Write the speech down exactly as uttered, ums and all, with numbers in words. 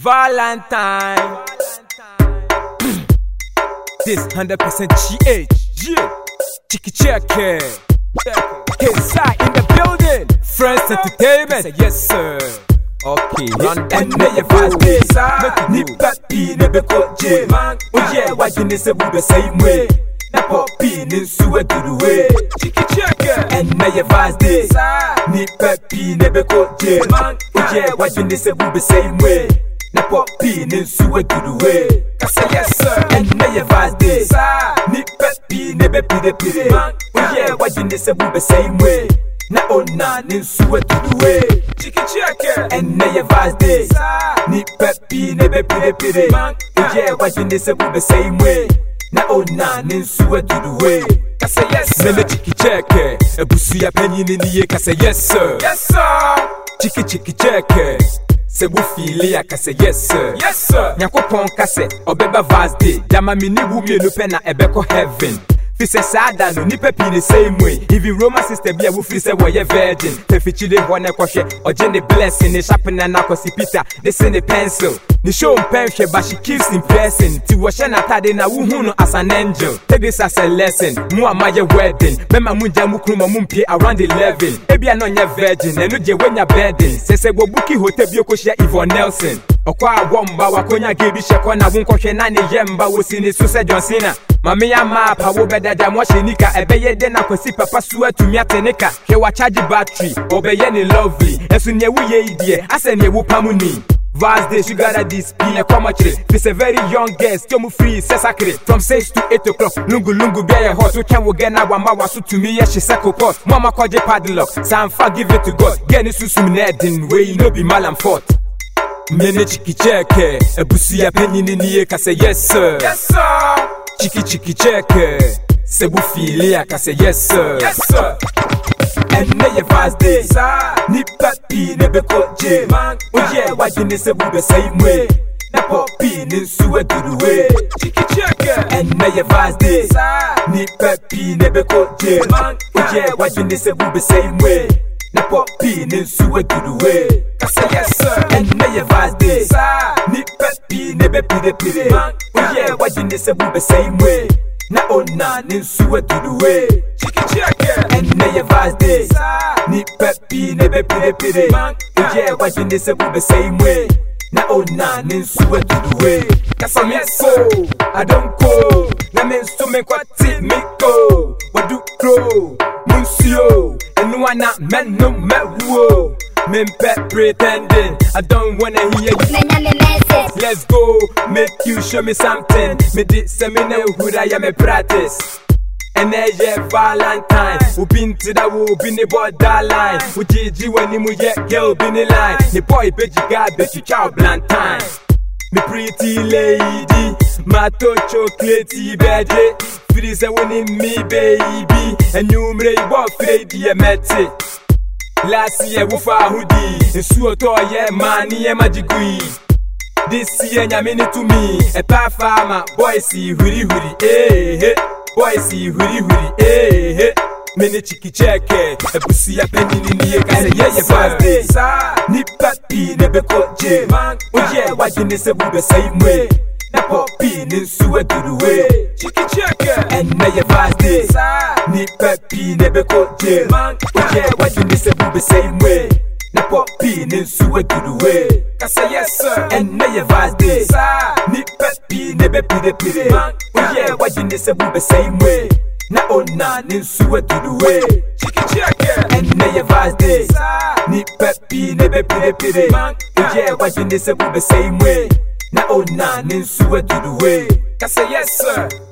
Valentine. This one hundred percent G H. Yeah. Chicky check it. Inside in the building. Friends Entertainment. Yes, sir. Okay, run that. And me fast days. Ni papi ne beko je. Oh yeah, why you ne se bu the same way? Na popi ni suwe to the way. Chicky check it. And me fast days. Ni papi ne beko je. Oh yeah, why you ne se bu the same way? Na popi ni suwe to the way. I say yes, sir. And me fast days. Ni papi ne be pide pide. Oh yeah, why you ne se bu the same way? Na ona ni suwe to the way. Chicky check it. And me fast days. Ni papi ne be pide pide. Oh yeah, why you ne se bu the same way? Na ona ni suwe to the way. I say yes, sir. Me chicky check it. Ebusu ya penny ni ni ye. I say yes, sir. Yes, sir. Chicky chicky check it. Se bu fili ya ka say yes, sir. Yes, sir. Nyakopon ka say obeba vast day. Jama mi ni wu mienu pe na ebeko heaven. Fi se sada no nipa pi the same way. Even Roman sister bia wo fi se wo ye virgin. Fe fi chile ho na kohwe. Oje ne blessing ne sharpen na akosi Peter. They send a pencil. The show pen she but she keeps impressing. Ti wo she na tade na wo hu no as an angel. Take this as a lesson. Mu amaye wedding. Mema munja mu kruma mu mpie around eleven. Ebia no nye virgin. Enu je wenya bedding. Se se go buki hotel bi okoshe Yvonne Nelson. Okwa awomba wakonya gebi shekwa na wonkohwe na ne yemba wo sini so se John Cena. Mami ya mapa wo bedada mo shenika ebeye de na kwasi papa suwa tumi atenika hwe wa charge battery obeye ni lovely esu ne wo ye idie ase ne wo pamuni vast day sugar that this be a commentary. This a very young girl still free sesakre from six to eight o'clock lungu lungu be a hot so can we get na wa ma waso to me ye she seko pot mama koje padlock sam forgive it to God get ni susum na edin we no be malam fort. Mene chicky check ebusu ya penny ni ni ye ka say yes sir. Yes, sir. Chicky chicky check se bu fili ya ka say yes sir. Yes, sir. And me fast days. Ni papi ne beko je. Oh yeah, why you ne se bu the same way? Na popi ni suwe to the way. Chicky check it. And me fast days. Ni papi ne beko je. Oh yeah, why you ne se bu the same way? Na popi ni suwe to the way. I say yes, sir. And me fast days. Ni papi ne be pide pide. Oh yeah, why you ne se bu the same way? Na ona ni suwe to the way. Chicky check it. And me fast days. Ni papi ne be pide pide. Oh yeah, why you ne se bu the same way? Na ona ni suwe to the way. Cause I'm yes, sir. I don't go. Na men so me kwati me go. What do crow? Monsieur. And no one not men no me wo. Men pet pretending. I don't wanna hear you. Let's go. Make you show me something. Me did seminar who I am a practice. And then yeah, Valentine. Who been to that who been the borderline. Who did you when you get girl been in line. The boy bet you got bet you chow blunt time. Me pretty lady, my to chocolatey baby. Freeze a winning me baby. And you may walk Freddy a mete. Last year we far hoodie. And so to yeah money and magicui. This year ya mean to me. A pa farmer boy see huri huri eh eh. Boy see huri huri eh eh. Mene chicky check eh. A pussy a penny ni ye ka say yeah fast day. Ni papi ne beko je. Oh yeah, why you ne se bu the same way? Na popi ni suwe to the way. Chicky check it. And me fast day. Ni papi ne beko je. Oh yeah, why you ne se bu the same way? Na popi ni suwe to the way. I say yes, sir. And me fast day. Ni papi ne be pide pide. Oh yeah, why you ne se bu the same way? Na ona ni suwe to the way. Chicky check it. And me fast day. Ni papi ne be pide pide. Oh yeah, why you ne se bu the same way? Na ona ni suwe to the way. I say yes, sir.